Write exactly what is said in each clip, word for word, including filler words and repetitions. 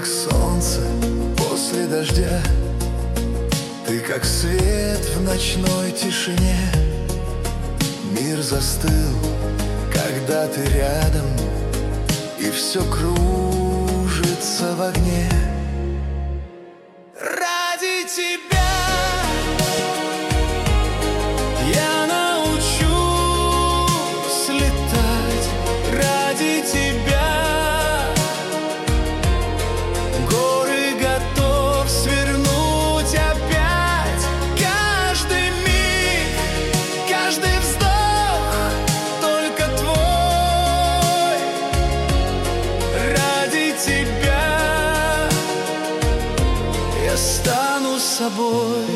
как солнце после дождя, ты как свет в ночной тишине. Мир застыл, когда ты рядом, и все кружится в огне. Ради тебя я научусь летать, ради тебя горы готов свернуть опять. Каждый миг, каждый вздох только твой. Ради тебя я стану собой.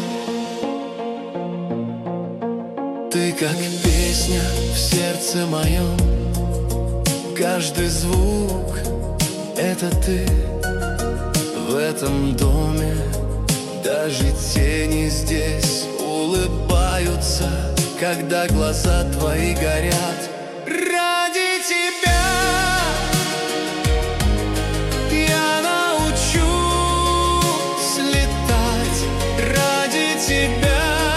Ты как песня в сердце моем, каждый звук — это ты. В этом доме даже тени здесь улыбаются, когда глаза твои горят. Ради тебя я научусь летать, ради тебя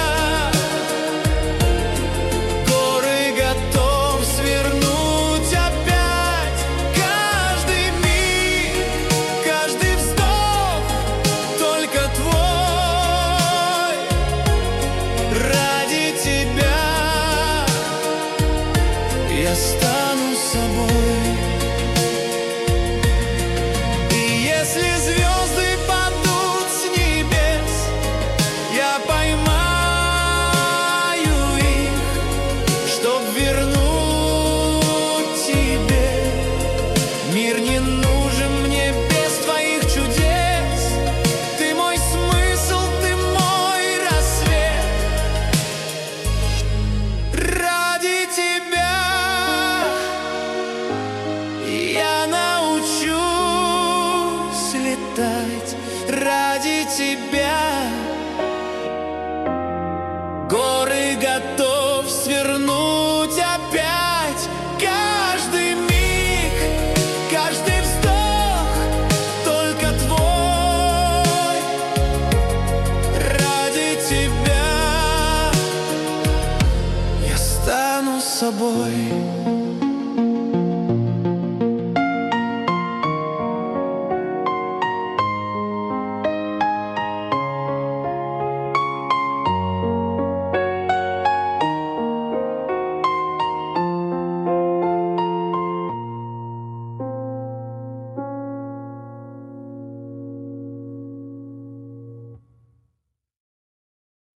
я стану собой. И если звезды падут с небес, я поймаю их, чтоб вернуть тебе. Мир не нужен мне без твоих чудес. Ты мой смысл, ты мой рассвет. Ради тебя я научусь летать, ради тебя горы готов свернуть.